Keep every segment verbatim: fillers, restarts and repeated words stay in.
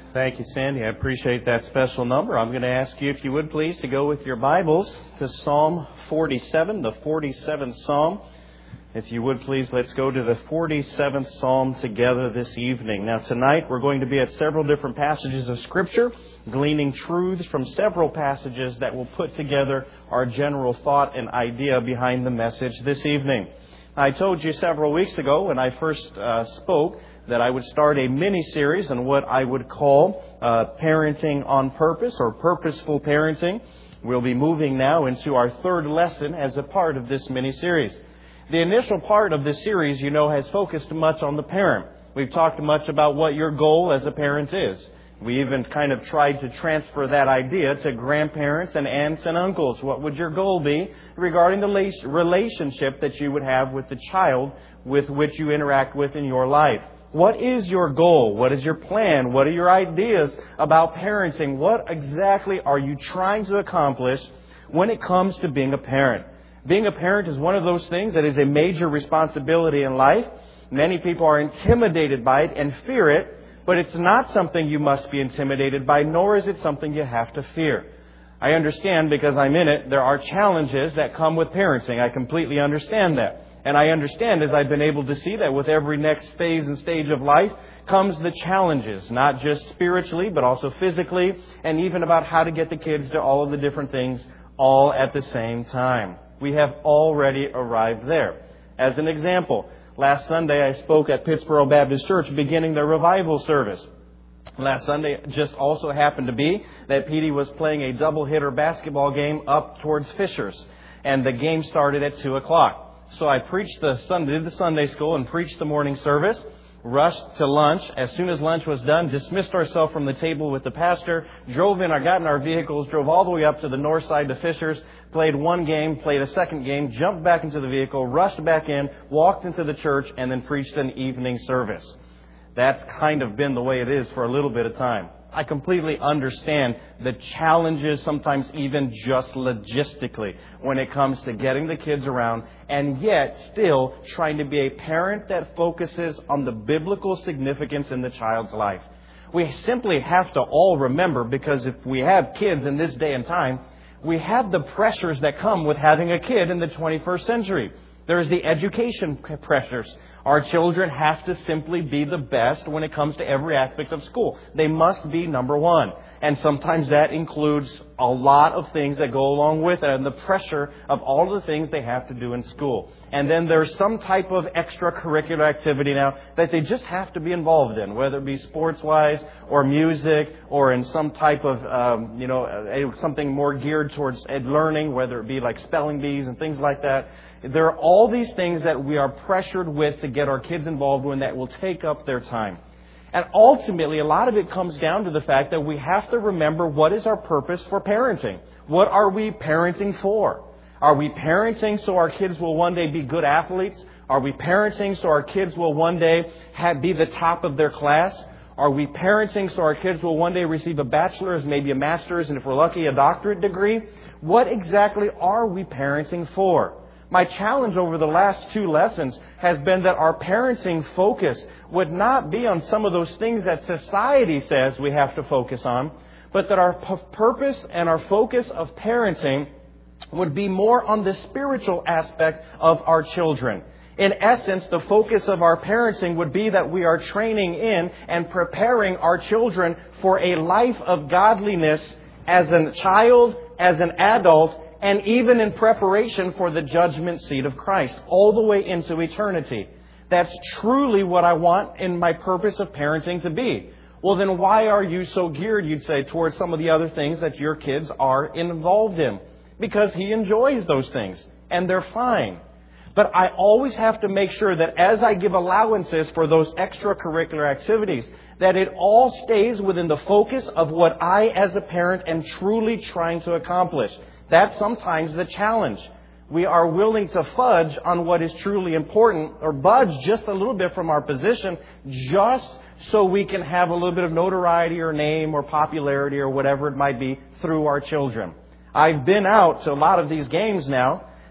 Thank you, Sandy. I appreciate that special number. I'm going to ask you, if you would please, to go with your Bibles to Psalm forty-seven, the forty-seventh Psalm. If you would please, let's go to the forty-seventh Psalm together this evening. Now, tonight we're going to be at several different passages of Scripture, gleaning truths from several passages that will put together our general thought and idea behind the message this evening. I told you several weeks ago when I first uh, spoke that I would start a mini-series on what I would call uh, parenting on purpose or purposeful parenting. We'll be moving now into our third lesson as a part of this mini-series. The initial part of this series, you know, has focused much on the parent. We've talked much about what your goal as a parent is. We even kind of tried to transfer that idea to grandparents and aunts and uncles. What would your goal be regarding the relationship that you would have with the child with which you interact with in your life? What is your goal? What is your plan? What are your ideas about parenting? What exactly are you trying to accomplish when it comes to being a parent? Being a parent is one of those things that is a major responsibility in life. Many people are intimidated by it and fear it, but it's not something you must be intimidated by, nor is it something you have to fear. I understand, because I'm in it, there are challenges that come with parenting. I completely understand that. And I understand, as I've been able to see, that with every next phase and stage of life comes the challenges, not just spiritually, but also physically, and even about how to get the kids to all of the different things all at the same time. We have already arrived there. As an example, last Sunday I spoke at Pittsboro Baptist Church beginning their revival service. Last Sunday just also happened to be that Petey was playing a double-hitter basketball game up towards Fishers, and the game started at two o'clock. So I preached the Sunday, did the Sunday school and preached the morning service, rushed to lunch. As soon as lunch was done, dismissed ourselves from the table with the pastor, drove in, I got in our vehicles, drove all the way up to the north side to Fishers, played one game, played a second game, jumped back into the vehicle, rushed back in, walked into the church, and then preached an evening service. That's kind of been the way it is for a little bit of time. I completely understand the challenges, sometimes even just logistically, when it comes to getting the kids around, and yet still trying to be a parent that focuses on the biblical significance in the child's life. We simply have to all remember, because if we have kids in this day and time, we have the pressures that come with having a kid in the twenty-first century. There's the education pressures. Our children have to simply be the best when it comes to every aspect of school. They must be number one. And sometimes that includes a lot of things that go along with it and the pressure of all the things they have to do in school. And then there's some type of extracurricular activity now that they just have to be involved in, whether it be sports-wise or music or in some type of, um, you know, something more geared towards ed learning, whether it be like spelling bees and things like that. There are all these things that we are pressured with to get our kids involved in that will take up their time. And ultimately, a lot of it comes down to the fact that we have to remember, what is our purpose for parenting? What are we parenting for? Are we parenting so our kids will one day be good athletes? Are we parenting so our kids will one day have, be the top of their class? Are we parenting so our kids will one day receive a bachelor's, maybe a master's, and if we're lucky, a doctorate degree? What exactly are we parenting for? My challenge over the last two lessons has been that our parenting focus would not be on some of those things that society says we have to focus on, but that our p- purpose and our focus of parenting would be more on the spiritual aspect of our children. In essence, the focus of our parenting would be that we are training in and preparing our children for a life of godliness as a child, as an adult, and even in preparation for the judgment seat of Christ, all the way into eternity. That's truly what I want in my purpose of parenting to be. Well, then why are you so geared, you'd say, towards some of the other things that your kids are involved in? Because he enjoys those things, and they're fine. But I always have to make sure that as I give allowances for those extracurricular activities, that it all stays within the focus of what I as a parent am truly trying to accomplish. That's sometimes the challenge. We are willing to fudge on what is truly important, or budge just a little bit from our position, just so we can have a little bit of notoriety or name or popularity or whatever it might be through our children. I've been out to a lot of these games now,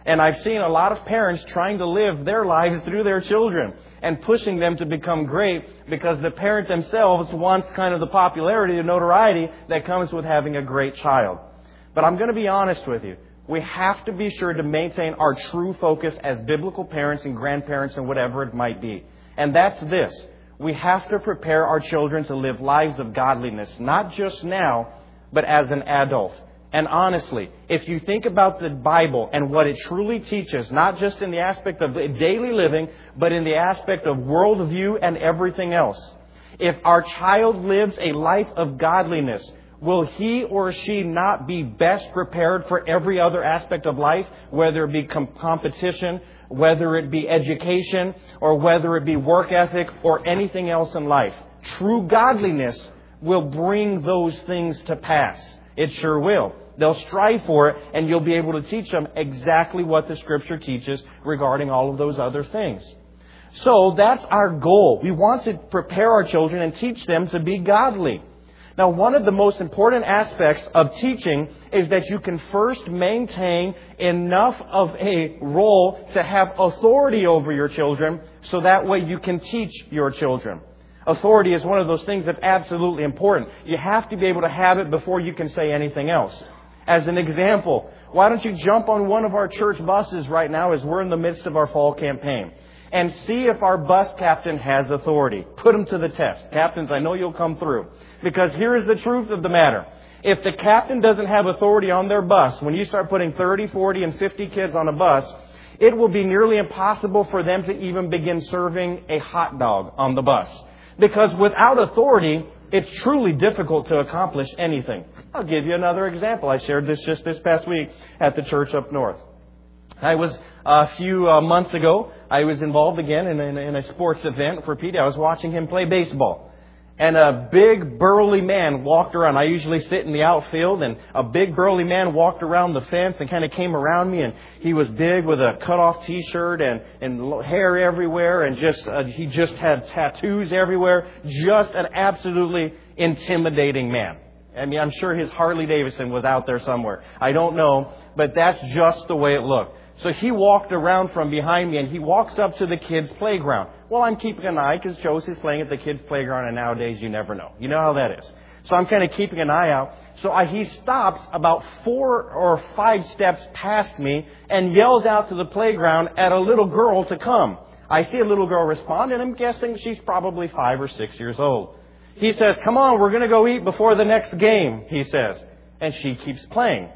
And I've seen a lot of parents trying to live their lives through their children and pushing them to become great because the parent themselves wants kind of the popularity, the notoriety that comes with having a great child. But I'm going to be honest with you. We have to be sure to maintain our true focus as biblical parents and grandparents and whatever it might be. And that's this. We have to prepare our children to live lives of godliness, not just now, but as an adult. And honestly, if you think about the Bible and what it truly teaches, not just in the aspect of daily living, but in the aspect of worldview and everything else, if our child lives a life of godliness, will he or she not be best prepared for every other aspect of life, whether it be com- competition, whether it be education, or whether it be work ethic, or anything else in life? True godliness will bring those things to pass. It sure will. They'll strive for it, and you'll be able to teach them exactly what the Scripture teaches regarding all of those other things. So that's our goal. We want to prepare our children and teach them to be godly. Now, one of the most important aspects of teaching is that you can first maintain enough of a role to have authority over your children, so that way you can teach your children. Authority is one of those things that's absolutely important. You have to be able to have it before you can say anything else. As an example, why don't you jump on one of our church buses right now as we're in the midst of our fall campaign and see if our bus captain has authority. Put him to the test. Captains, I know you'll come through. Because here is the truth of the matter. If the captain doesn't have authority on their bus, when you start putting thirty, forty, and fifty kids on a bus, it will be nearly impossible for them to even begin serving a hot dog on the bus. Because without authority, it's truly difficult to accomplish anything. I'll give you another example. I shared this just this past week at the church up north. I was, a few uh, months ago, I was involved again in, in, in a sports event for Pete. I was watching him play baseball. And a big burly man walked around. I usually sit in the outfield, and a big burly man walked around the fence and kind of came around me. And he was big with a cut-off T-shirt and, and hair everywhere, and just uh, he just had tattoos everywhere. Just an absolutely intimidating man. I mean, I'm sure his Harley Davidson was out there somewhere. I don't know, but that's just the way it looked. So he walked around from behind me, and he walks up to the kids' playground. Well, I'm keeping an eye because Josie's playing at the kids' playground, and nowadays you never know. You know how that is. So I'm kind of keeping an eye out. So I, he stops about four or five steps past me and yells out to the playground at a little girl to come. I see a little girl respond, and I'm guessing she's probably five or six years old. He says, "Come on, we're going to go eat before the next game," he says. And she keeps playing.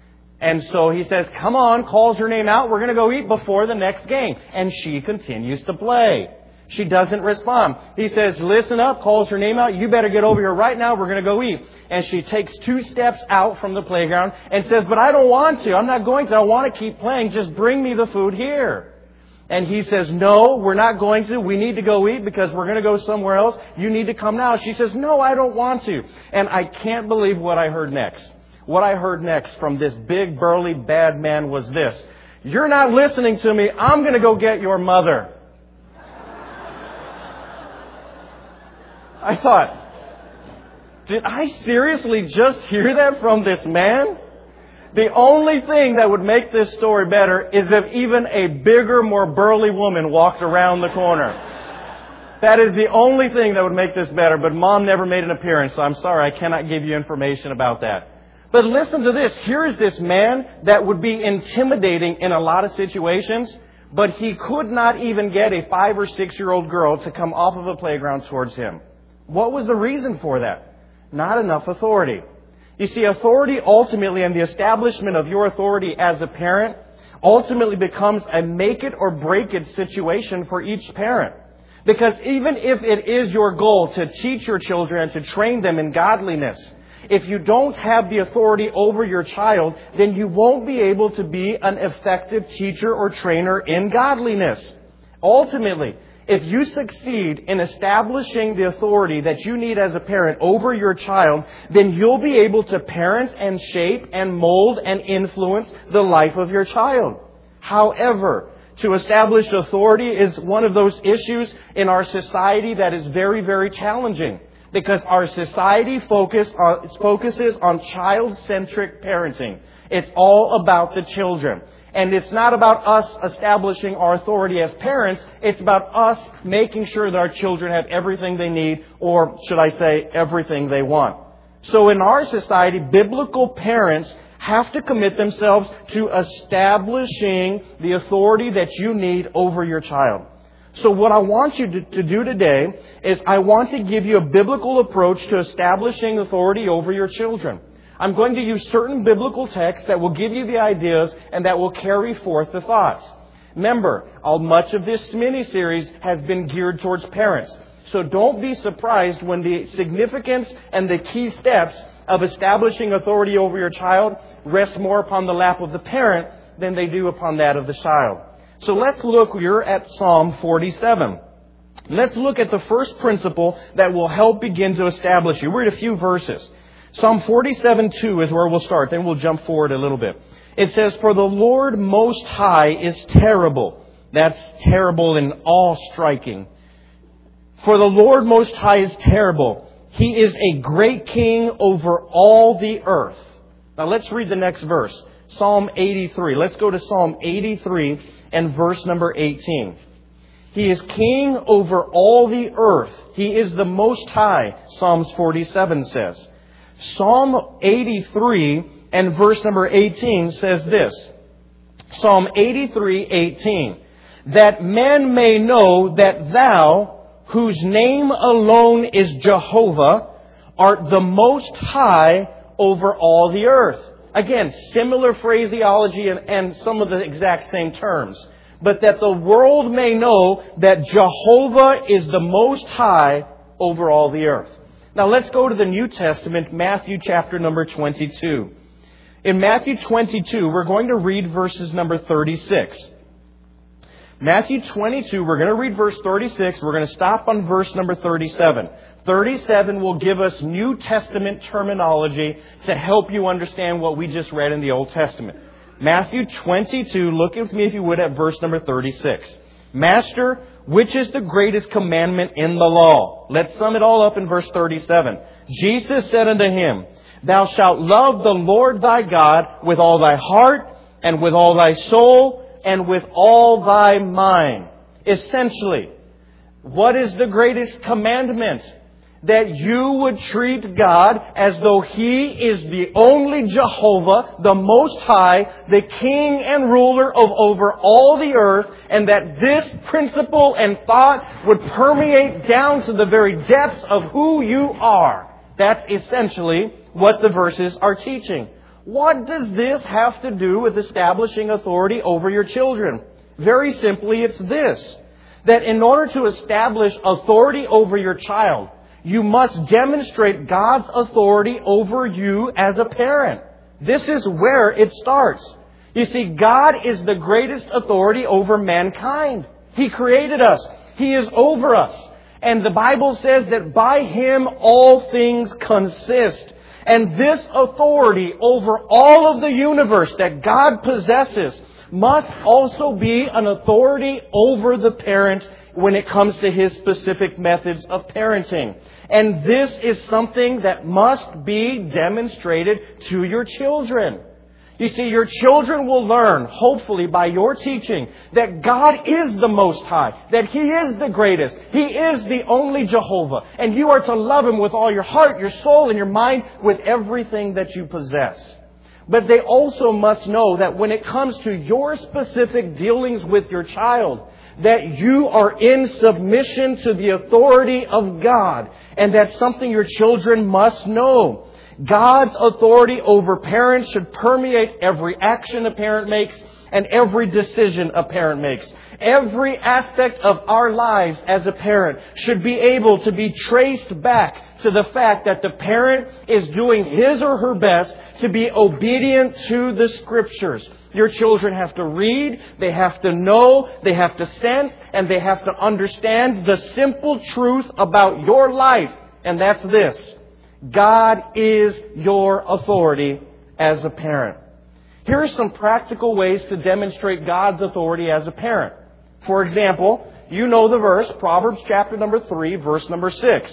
And so he says, "Come on," calls her name out, "we're going to go eat before the next game." And she continues to play. She doesn't respond. He says, "Listen up," calls her name out, "you better get over here right now, we're going to go eat." And she takes two steps out from the playground and says, "But I don't want to. I'm not going to. I want to keep playing. Just bring me the food here." And he says, "No, we're not going to. We need to go eat because we're going to go somewhere else. You need to come now." She says, "No, I don't want to." And I can't believe what I heard next. What I heard next from this big, burly, bad man was this: "You're not listening to me. I'm going to go get your mother." I thought, did I seriously just hear that from this man? The only thing that would make this story better is if even a bigger, more burly woman walked around the corner. That is the only thing that would make this better. But Mom never made an appearance, so I'm sorry, I cannot give you information about that. But listen to this. Here is this man that would be intimidating in a lot of situations, but he could not even get a five or six-year-old girl to come off of a playground towards him. What was the reason for that? Not enough authority. You see, authority ultimately, and the establishment of your authority as a parent, ultimately becomes a make it or break it situation for each parent. Because even if it is your goal to teach your children and to train them in godliness, if you don't have the authority over your child, then you won't be able to be an effective teacher or trainer in godliness. Ultimately, if you succeed in establishing the authority that you need as a parent over your child, then you'll be able to parent and shape and mold and influence the life of your child. However, to establish authority is one of those issues in our society that is very, very challenging. Because our society focus on, focuses on child-centric parenting. It's all about the children. And it's not about us establishing our authority as parents. It's about us making sure that our children have everything they need, or should I say, everything they want. So in our society, biblical parents have to commit themselves to establishing the authority that you need over your child. So what I want you to, to do today is I want to give you a biblical approach to establishing authority over your children. I'm going to use certain biblical texts that will give you the ideas and that will carry forth the thoughts. Remember, all, much of this mini-series has been geared towards parents. So don't be surprised when the significance and the key steps of establishing authority over your child rest more upon the lap of the parent than they do upon that of the child. So let's look, you're at Psalm forty-seven. Let's look at the first principle that will help begin to establish you. We're at a few verses. Psalm forty-seven two is where we'll start. Then we'll jump forward a little bit. It says, "For the Lord Most High is terrible." That's terrible and awe-striking. "For the Lord Most High is terrible. He is a great king over all the earth." Now let's read the next verse. Psalm eighty-three. Let's go to Psalm eighty-three and verse number eighteen. "He is king over all the earth. He is the Most High," Psalms forty-seven says. Psalm eighty-three and verse number eighteen says this. Psalm eighty-three eighteen. "That men may know that thou, whose name alone is Jehovah, art the Most High over all the earth." Again, similar phraseology and, and some of the exact same terms. "But that the world may know that Jehovah is the Most High over all the earth." Now let's go to the New Testament, Matthew chapter number twenty-two. In Matthew twenty-two, we're going to read verses number thirty-six. Matthew twenty-two, we're going to read verse thirty-six. We're going to stop on verse number thirty-seven. thirty-seven will give us New Testament terminology to help you understand what we just read in the Old Testament. Matthew twenty-two, look with me if you would at verse number thirty-six. "Master, which is the greatest commandment in the law?" Let's sum it all up in verse thirty-seven. "Jesus said unto him, Thou shalt love the Lord thy God with all thy heart, and with all thy soul, and with all thy mind." Essentially, what is the greatest commandment? That you would treat God as though He is the only Jehovah, the Most High, the King and ruler of over all the earth, and that this principle and thought would permeate down to the very depths of who you are. That's essentially what the verses are teaching. What does this have to do with establishing authority over your children? Very simply, it's this. That in order to establish authority over your child, you must demonstrate God's authority over you as a parent. This is where it starts. You see, God is the greatest authority over mankind. He created us. He is over us. And the Bible says that by Him all things consist. And this authority over all of the universe that God possesses must also be an authority over the parent when it comes to His specific methods of parenting. And this is something that must be demonstrated to your children. You see, your children will learn, hopefully by your teaching, that God is the Most High, that He is the greatest, He is the only Jehovah, and you are to love Him with all your heart, your soul, and your mind, with everything that you possess. But they also must know that when it comes to your specific dealings with your child, that you are in submission to the authority of God. And that's something your children must know. God's authority over parents should permeate every action a parent makes and every decision a parent makes. Every aspect of our lives as a parent should be able to be traced back to the fact that the parent is doing his or her best to be obedient to the Scriptures. Your children have to read, they have to know, they have to sense, and they have to understand the simple truth about your life. And that's this. God is your authority as a parent. Here are some practical ways to demonstrate God's authority as a parent. For example, you know the verse, Proverbs chapter number three, verse number six.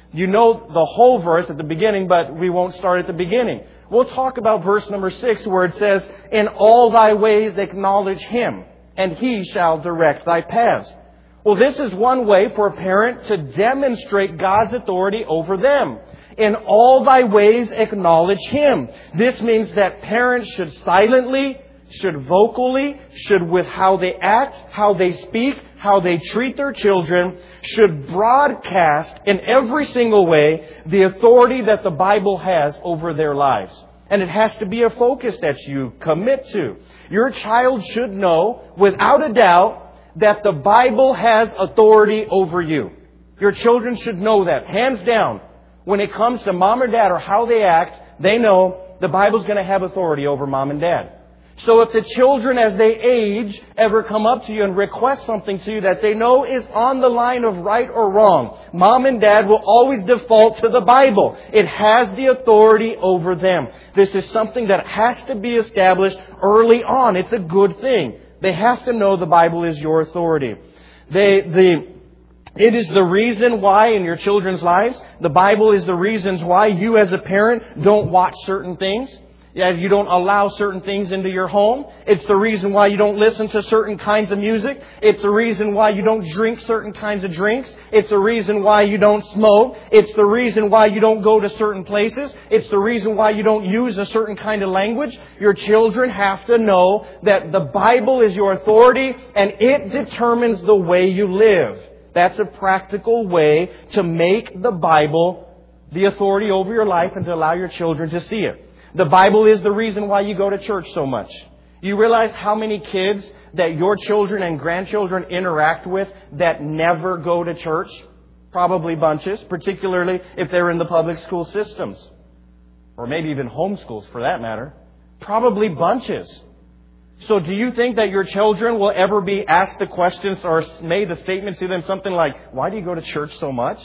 You know the whole verse at the beginning, but we won't start at the beginning. We'll talk about verse number six where it says, "In all thy ways acknowledge Him, and He shall direct thy paths." Well, this is one way for a parent to demonstrate God's authority over them. In all thy ways acknowledge Him. This means that parents should silently, should vocally, should with how they act, how they speak, how they treat their children, should broadcast in every single way the authority that the Bible has over their lives. And it has to be a focus that you commit to. Your child should know, without a doubt, that the Bible has authority over you. Your children should know that, hands down. When it comes to mom or dad or how they act, they know the Bible's going to have authority over mom and dad. So if the children, as they age, ever come up to you and request something to you that they know is on the line of right or wrong, mom and dad will always default to the Bible. It has the authority over them. This is something that has to be established early on. It's a good thing. They have to know the Bible is your authority. They, the, it is the reason why in your children's lives, the Bible is the reasons why you as a parent don't watch certain things. Yeah, you don't allow certain things into your home. It's the reason why you don't listen to certain kinds of music. It's the reason why you don't drink certain kinds of drinks. It's the reason why you don't smoke. It's the reason why you don't go to certain places. It's the reason why you don't use a certain kind of language. Your children have to know that the Bible is your authority and it determines the way you live. That's a practical way to make the Bible the authority over your life and to allow your children to see it. The Bible is the reason why you go to church so much. You realize how many kids that your children and grandchildren interact with that never go to church? Probably bunches, particularly if they're in the public school systems. Or maybe even homeschools for that matter. Probably bunches. So do you think that your children will ever be asked the questions or made the statement to them something like, "Why do you go to church so much?"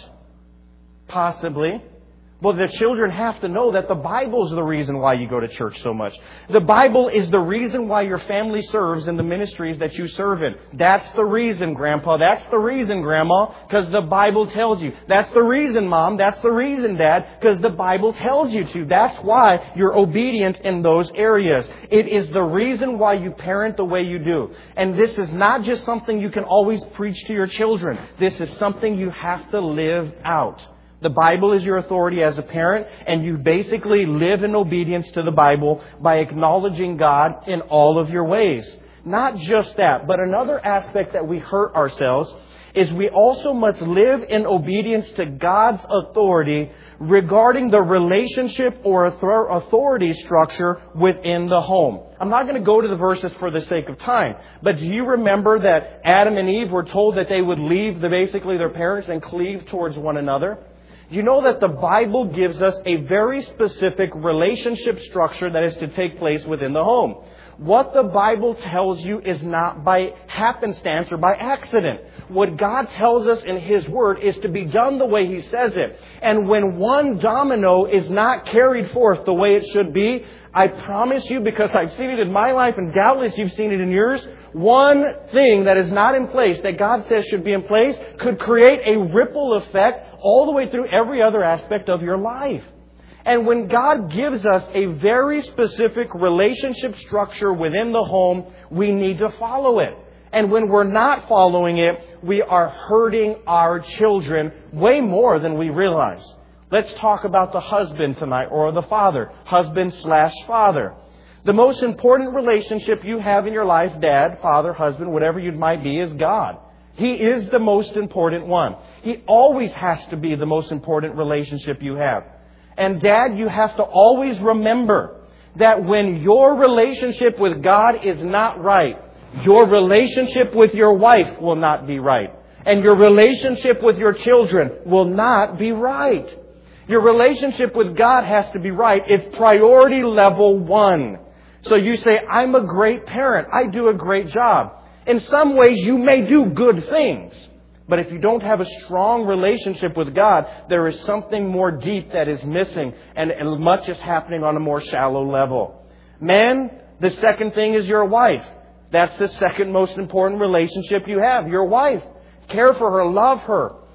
Possibly. Well, the children have to know that the Bible is the reason why you go to church so much. The Bible is the reason why your family serves in the ministries that you serve in. That's the reason, Grandpa. That's the reason, Grandma, because the Bible tells you. That's the reason, Mom. That's the reason, Dad, because the Bible tells you to. That's why you're obedient in those areas. It is the reason why you parent the way you do. And this is not just something you can always preach to your children. This is something you have to live out. The Bible is your authority as a parent, and you basically live in obedience to the Bible by acknowledging God in all of your ways. Not just that, but another aspect that we hurt ourselves is we also must live in obedience to God's authority regarding the relationship or authority structure within the home. I'm not going to go to the verses for the sake of time, but do you remember that Adam and Eve were told that they would leave the, basically their parents and cleave towards one another? You know that the Bible gives us a very specific relationship structure that is to take place within the home. What the Bible tells you is not by happenstance or by accident. What God tells us in His Word is to be done the way He says it. And when one domino is not carried forth the way it should be, I promise you, because I've seen it in my life and doubtless you've seen it in yours, one thing that is not in place that God says should be in place could create a ripple effect all the way through every other aspect of your life. And when God gives us a very specific relationship structure within the home, we need to follow it. And when we're not following it, we are hurting our children way more than we realize. Let's talk about the husband tonight, or the father. Husband slash father. The most important relationship you have in your life, dad, father, husband, whatever you might be, is God. He is the most important one. He always has to be the most important relationship you have. And Dad, you have to always remember that when your relationship with God is not right, your relationship with your wife will not be right. And your relationship with your children will not be right. Your relationship with God has to be right. It's priority level one. So you say, I'm a great parent. I do a great job. In some ways, you may do good things. But if you don't have a strong relationship with God, there is something more deep that is missing, and much is happening on a more shallow level. Men, the second thing is your wife. That's the second most important relationship you have, your wife. Care for her, love her.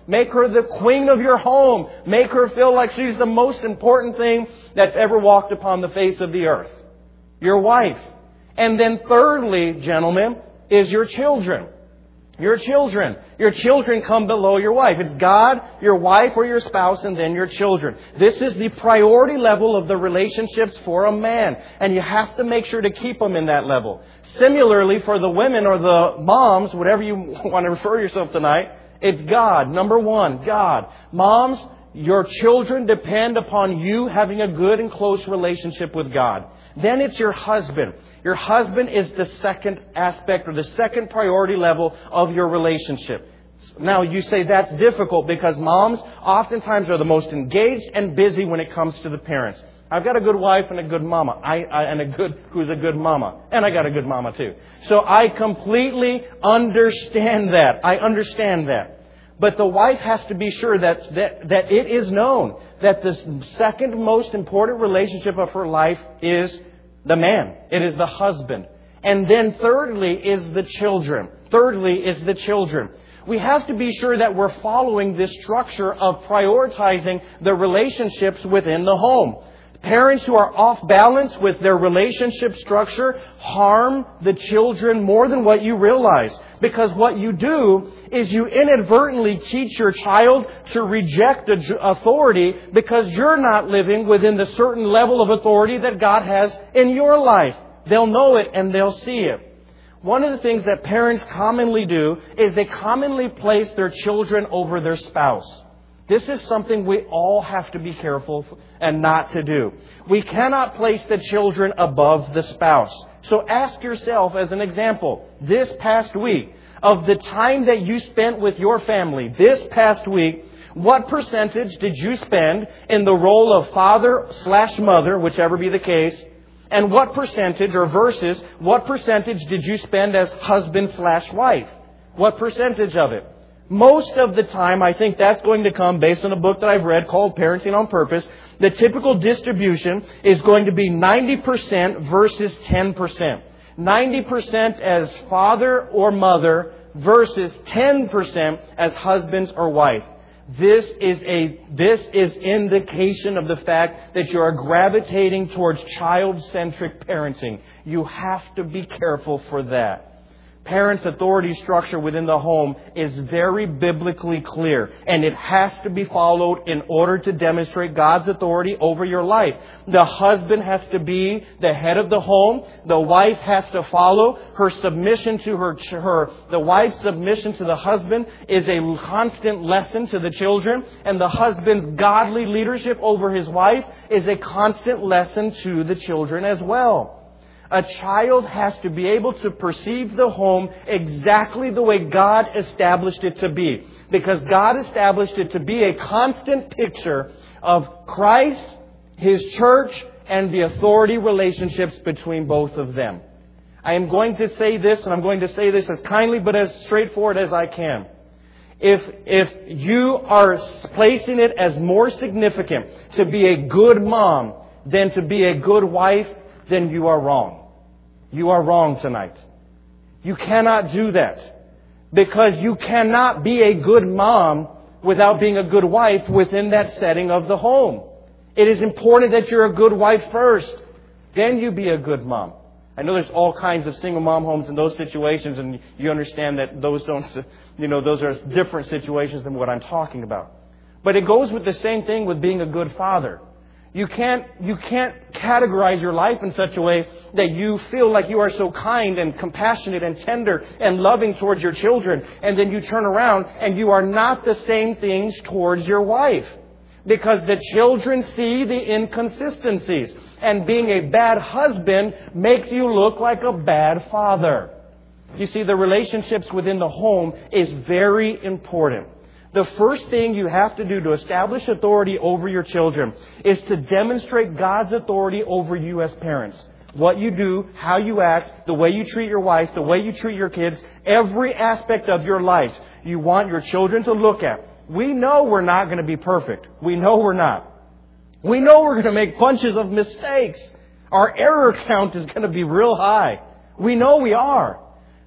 Make her the queen of your home. Make her feel like she's the most important thing that's ever walked upon the face of the earth. Your wife. And then thirdly, gentlemen, is your children. Your children. Your children come below your wife. It's God, your wife, or your spouse, and then your children. This is the priority level of the relationships for a man. And you have to make sure to keep them in that level. Similarly, for the women or the moms, whatever you want to refer yourself tonight, it's God. Number one, God. Moms, your children depend upon you having a good and close relationship with God. Then it's your husband. Your husband is the second aspect or the second priority level of your relationship. Now you say that's difficult because moms oftentimes are the most engaged and busy when it comes to the parents. I've got a good wife and a good mama. I, I and a good who's a good mama. And I got a good mama too. So I completely understand that. I understand that. But the wife has to be sure that, that, that it is known that the second most important relationship of her life is the man. It is the husband. And then thirdly is the children. Thirdly is the children. We have to be sure that we're following this structure of prioritizing the relationships within the home. Parents who are off balance with their relationship structure harm the children more than what you realize. Because what you do is you inadvertently teach your child to reject authority because you're not living within the certain level of authority that God has in your life. They'll know it and they'll see it. One of the things that parents commonly do is they commonly place their children over their spouse. This is something we all have to be careful and not to do. We cannot place the children above the spouse. So ask yourself as an example, this past week, of the time that you spent with your family, this past week, what percentage did you spend in the role of father slash mother, whichever be the case, and what percentage, or versus, what percentage did you spend as husband slash wife? What percentage of it? Most of the time, I think that's going to come based on a book that I've read called Parenting on Purpose. The typical distribution is going to be ninety percent versus ten percent. ninety percent as father or mother versus ten percent as husbands or wife. This is a, this is indication of the fact that you are gravitating towards child-centric parenting. You have to be careful for that. Parents' authority structure within the home is very biblically clear, and it has to be followed in order to demonstrate God's authority over your life. The husband has to be the head of the home. The wife has to follow. Her submission to her, her the wife's submission to the husband is a constant lesson to the children, and the husband's godly leadership over his wife is a constant lesson to the children as well. A child has to be able to perceive the home exactly the way God established it to be. Because God established it to be a constant picture of Christ, His church, and the authority relationships between both of them. I am going to say this, and I'm going to say this as kindly but as straightforward as I can. If, if you are placing it as more significant to be a good mom than to be a good wife, then you are wrong. You are wrong tonight. You cannot do that. Because you cannot be a good mom without being a good wife within that setting of the home. It is important that you're a good wife first. Then you be a good mom. I know there's all kinds of single mom homes in those situations, and you understand that those don't, you know, those are different situations than what I'm talking about. But it goes with the same thing with being a good father. You can't, you can't categorize your life in such a way that you feel like you are so kind and compassionate and tender and loving towards your children, and then you turn around and you are not the same things towards your wife. Because the children see the inconsistencies, and being a bad husband makes you look like a bad father. You see, the relationships within the home is very important. The first thing you have to do to establish authority over your children is to demonstrate God's authority over you as parents. What you do, how you act, the way you treat your wife, the way you treat your kids, every aspect of your life you want your children to look at. We know we're not going to be perfect. We know we're not. We know we're going to make bunches of mistakes. Our error count is going to be real high. We know we are.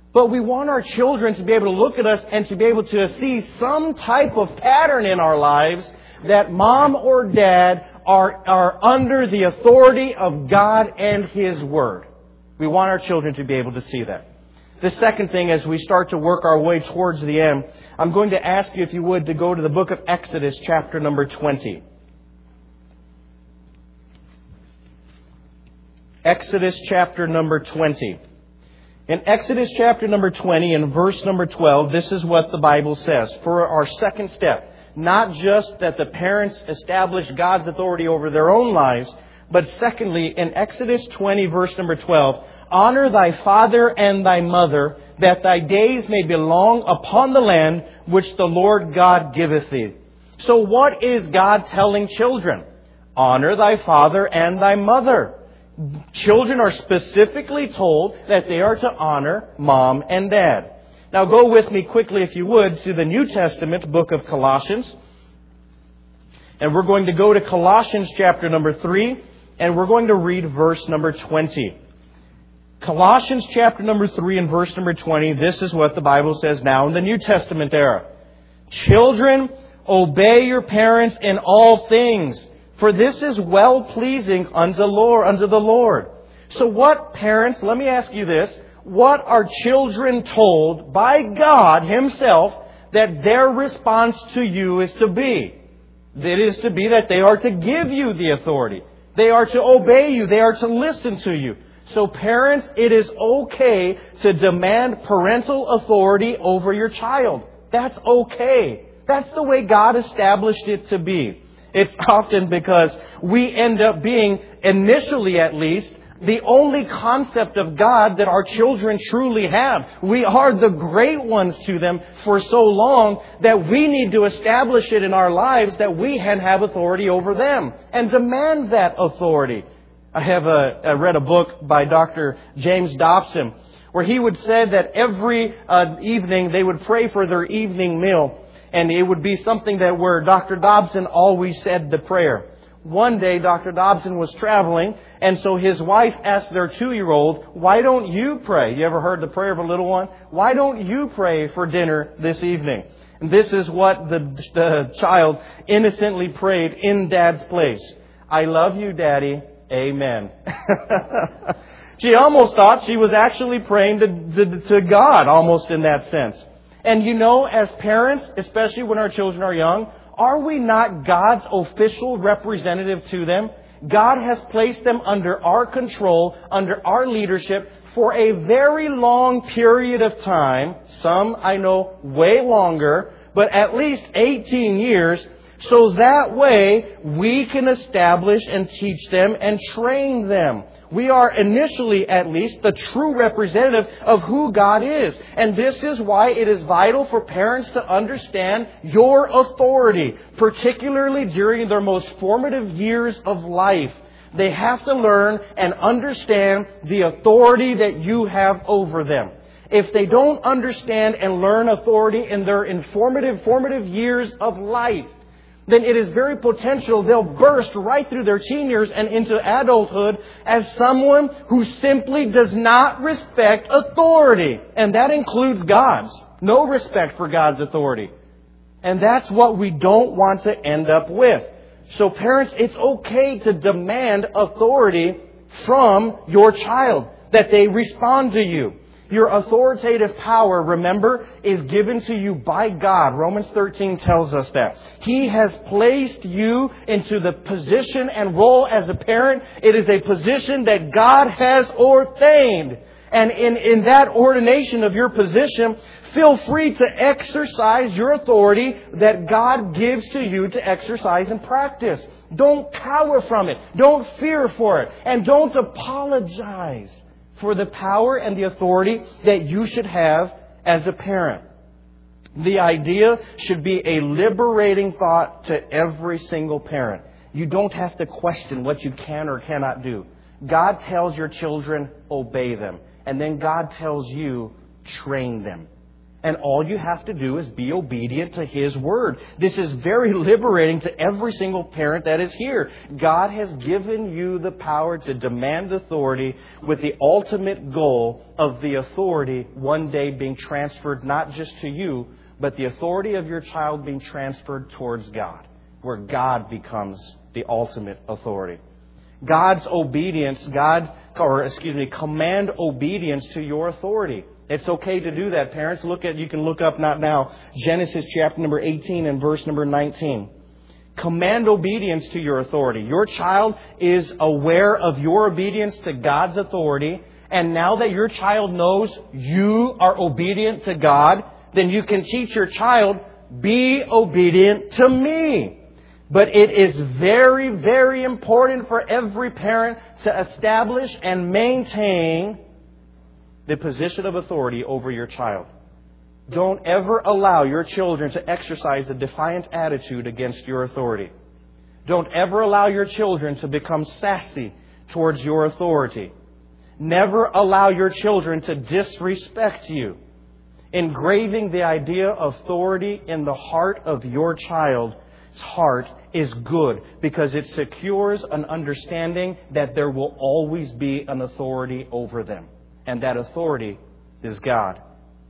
But we want our children to be able to look at us and to be able to see some type of pattern in our lives that mom or dad are, are under the authority of God and His Word. We want our children to be able to see that. The second thing, as we start to work our way towards the end, I'm going to ask you, if you would, to go to the book of Exodus, chapter number twenty. Exodus, chapter number twenty. In Exodus, chapter number twenty, in verse number twelve, this is what the Bible says. For our second step, not just that the parents establish God's authority over their own lives, but secondly, in Exodus twenty, verse number twelve, honor thy father and thy mother, that thy days may be long upon the land which the Lord God giveth thee. So what is God telling children? Honor thy father and thy mother. Children are specifically told that they are to honor mom and dad. Now go with me quickly, if you would, to the New Testament book of Colossians. And we're going to go to Colossians chapter number three, and we're going to read verse number twenty. Colossians chapter number three and verse number twenty, this is what the Bible says now in the New Testament era. Children, obey your parents in all things, for this is well-pleasing unto Lord, unto the Lord. So what, parents, let me ask you this, what are children told by God Himself that their response to you is to be? It is to be that they are to give you the authority. They are to obey you. They are to listen to you. So parents, it is okay to demand parental authority over your child. That's okay. That's the way God established it to be. It's often because we end up being, initially at least, the only concept of God that our children truly have. We are the great ones to them for so long that we need to establish it in our lives that we can have authority over them and demand that authority. I have a, I read a book by Doctor James Dobson where he would say that every uh, evening they would pray for their evening meal, and it would be something that where Doctor Dobson always said the prayer. One day, Doctor Dobson was traveling, and so his wife asked their two-year-old, why don't you pray? You ever heard the prayer of a little one? Why don't you pray for dinner this evening? And this is what the, the child innocently prayed in Dad's place. I love you, Daddy. Amen. She almost thought she was actually praying to, to, to God, almost in that sense. And you know, as parents, especially when our children are young, are we not God's official representative to them? God has placed them under our control, under our leadership for a very long period of time. Some, I know, way longer, but at least eighteen years. So that way we can establish and teach them and train them. We are initially, at least, the true representative of who God is. And this is why it is vital for parents to understand your authority, particularly during their most formative years of life. They have to learn and understand the authority that you have over them. If they don't understand and learn authority in their informative, formative years of life, then it is very potential they'll burst right through their teen years and into adulthood as someone who simply does not respect authority. And that includes God's. No respect for God's authority. And that's what we don't want to end up with. So parents, it's okay to demand authority from your child, that they respond to you. Your authoritative power, remember, is given to you by God. Romans thirteen tells us that. He has placed you into the position and role as a parent. It is a position that God has ordained. And in, in that ordination of your position, feel free to exercise your authority that God gives to you to exercise and practice. Don't cower from it. Don't fear for it. And don't apologize for the power and the authority that you should have as a parent. The idea should be a liberating thought to every single parent. You don't have to question what you can or cannot do. God tells your children, obey them. And then God tells you, train them. And all you have to do is be obedient to His Word. This is very liberating to every single parent that is here. God has given you the power to demand authority with the ultimate goal of the authority one day being transferred not just to you, but the authority of your child being transferred towards God, where God becomes the ultimate authority. God's obedience, God, or excuse me, command obedience to your authority. It's okay to do that, parents. Look at, you can look up, not now, Genesis chapter number eighteen and verse number nineteen. Command obedience to your authority. Your child is aware of your obedience to God's authority. And now that your child knows you are obedient to God, then you can teach your child, be obedient to me. But it is very, very important for every parent to establish and maintain the position of authority over your child. Don't ever allow your children to exercise a defiant attitude against your authority. Don't ever allow your children to become sassy towards your authority. Never allow your children to disrespect you. Engraving the idea of authority in the heart of your child's heart is good because it secures an understanding that there will always be an authority over them. And that authority is God.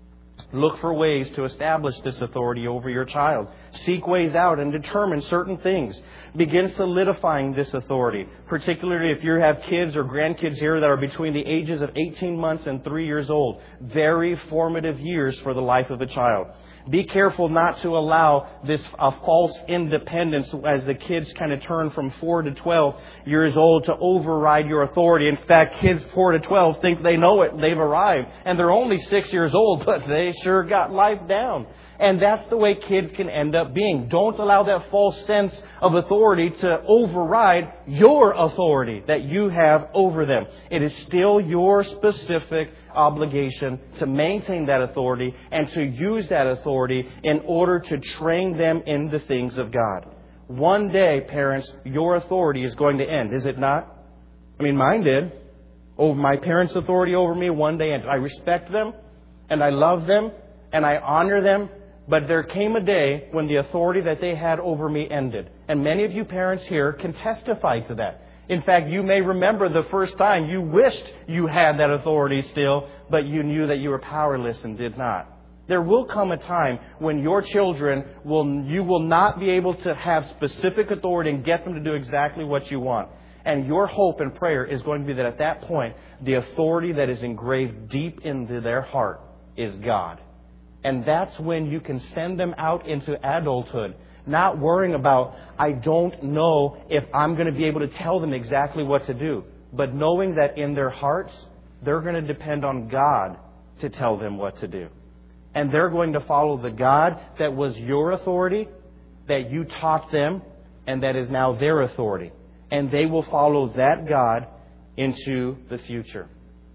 Look for ways to establish this authority over your child. Seek ways out and determine certain things. Begin solidifying this authority. Particularly if you have kids or grandkids here that are between the ages of eighteen months and three years old. Very formative years for the life of a child. Be careful not to allow this uh, false independence as the kids kind of turn from four to twelve years old to override your authority. In fact, kids four to twelve think they know it. They've arrived. And they're only six years old, but they sure got life down. And that's the way kids can end up being. Don't allow that false sense of authority to override your authority that you have over them. It is still your specific obligation to maintain that authority and to use that authority in order to train them in the things of God. One day, parents, your authority is going to end, is it not? I mean, mine did. Oh, my parents' authority over me one day ended. I respect them and I love them and I honor them. But there came a day when the authority that they had over me ended. And many of you parents here can testify to that. In fact, you may remember the first time you wished you had that authority still, but you knew that you were powerless and did not. There will come a time when your children will, you will not be able to have specific authority and get them to do exactly what you want. And your hope and prayer is going to be that at that point, the authority that is engraved deep into their heart is God. And that's when you can send them out into adulthood, not worrying about, I don't know if I'm going to be able to tell them exactly what to do, but knowing that in their hearts, they're going to depend on God to tell them what to do. And they're going to follow the God that was your authority, that you taught them, and that is now their authority. And they will follow that God into the future.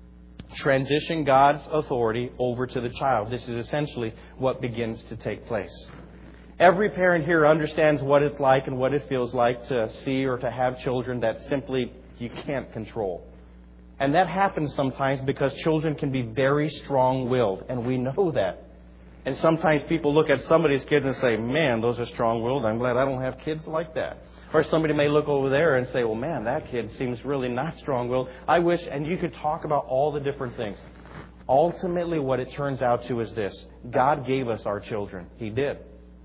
Transition God's authority over to the child. This is essentially what begins to take place. Every parent here understands what it's like and what it feels like to see or to have children that simply you can't control. And that happens sometimes because children can be very strong-willed, and we know that. And sometimes people look at somebody's kids and say, man, those are strong-willed. I'm glad I don't have kids like that. Or somebody may look over there and say, well, man, that kid seems really not strong-willed. I wish, and you could talk about all the different things. Ultimately, what it turns out to is this. God gave us our children. He did.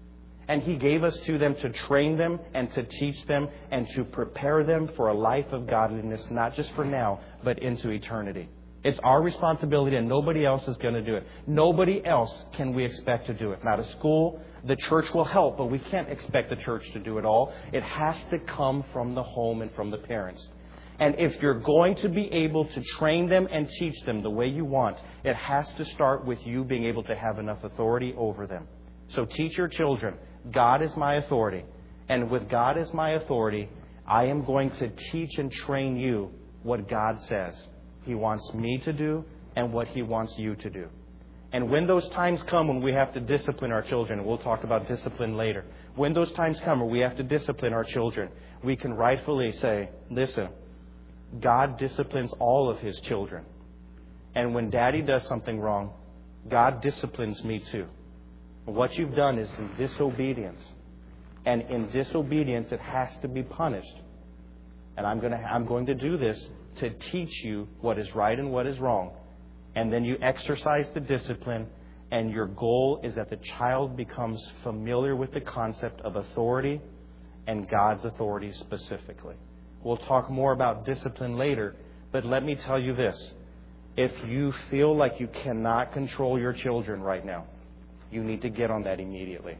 And He gave us to them to train them and to teach them and to prepare them for a life of godliness, not just for now, but into eternity. It's our responsibility and nobody else is going to do it. Nobody else can we expect to do it. Not a school. The church will help, but we can't expect the church to do it all. It has to come from the home and from the parents. And if you're going to be able to train them and teach them the way you want, it has to start with you being able to have enough authority over them. So teach your children, God is my authority. And with God as my authority, I am going to teach and train you what God says He wants me to do and what He wants you to do. And when those times come when we have to discipline our children, and we'll talk about discipline later. When those times come where we have to discipline our children, we can rightfully say, listen, God disciplines all of His children. And when Daddy does something wrong, God disciplines me too. What you've done is in disobedience. And in disobedience, it has to be punished. And I'm going to, I'm going to do this to teach you what is right and what is wrong. And then you exercise the discipline, and your goal is that the child becomes familiar with the concept of authority and God's authority specifically. We'll talk more about discipline later, but let me tell you this. If you feel like you cannot control your children right now, you need to get on that immediately.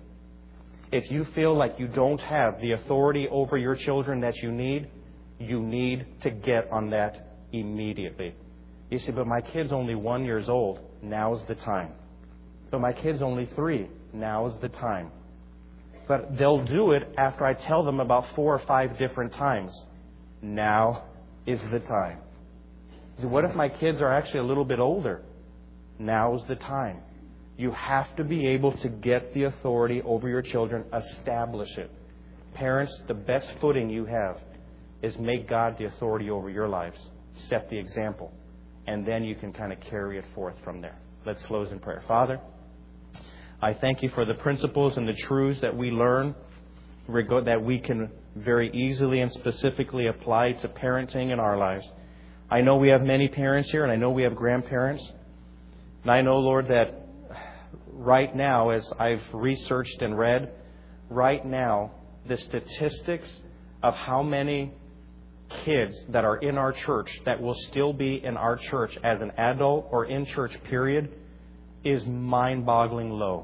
If you feel like you don't have the authority over your children that you need, you need to get on that immediately. You say, but my kid's only one years old. Now's the time. But my kid's only three. Now's the time. But they'll do it after I tell them about four or five different times. Now is the time. So what if my kids are actually a little bit older? Now's the time. You have to be able to get the authority over your children, establish it. Parents, the best footing you have is make God the authority over your lives. Set the example. And then you can kind of carry it forth from there. Let's close in prayer. Father, I thank you for the principles and the truths that we learn, that we can very easily and specifically apply to parenting in our lives. I know we have many parents here, and I know we have grandparents. And I know, Lord, that right now, as I've researched and read, right now, the statistics of how many kids that are in our church that will still be in our church as an adult or in church, period, is mind-boggling low.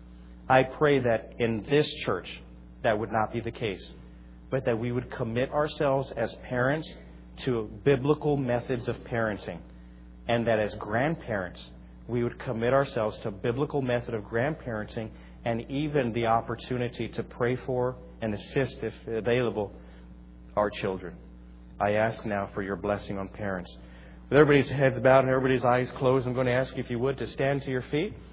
I pray that in this church, that would not be the case, but that we would commit ourselves as parents to biblical methods of parenting, and that as grandparents, we would commit ourselves to a biblical method of grandparenting and even the opportunity to pray for and assist, if available, our children. I ask now for your blessing on parents. With everybody's heads bowed and everybody's eyes closed, I'm going to ask you, if you would, to stand to your feet.